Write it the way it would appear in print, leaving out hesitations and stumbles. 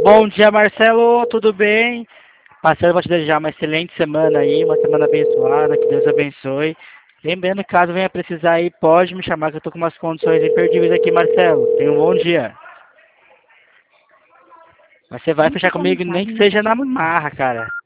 Bom dia, Marcelo, tudo bem? Marcelo, vou te desejar uma excelente semana aí, uma semana abençoada, que Deus abençoe. Lembrando, caso venha precisar aí, pode me chamar que eu tô com umas condições imperdíveis aqui, Marcelo. Tenha um bom dia. Mas você vai Thank fechar you for comigo nem que deciding to seja na check with us. marra, cara.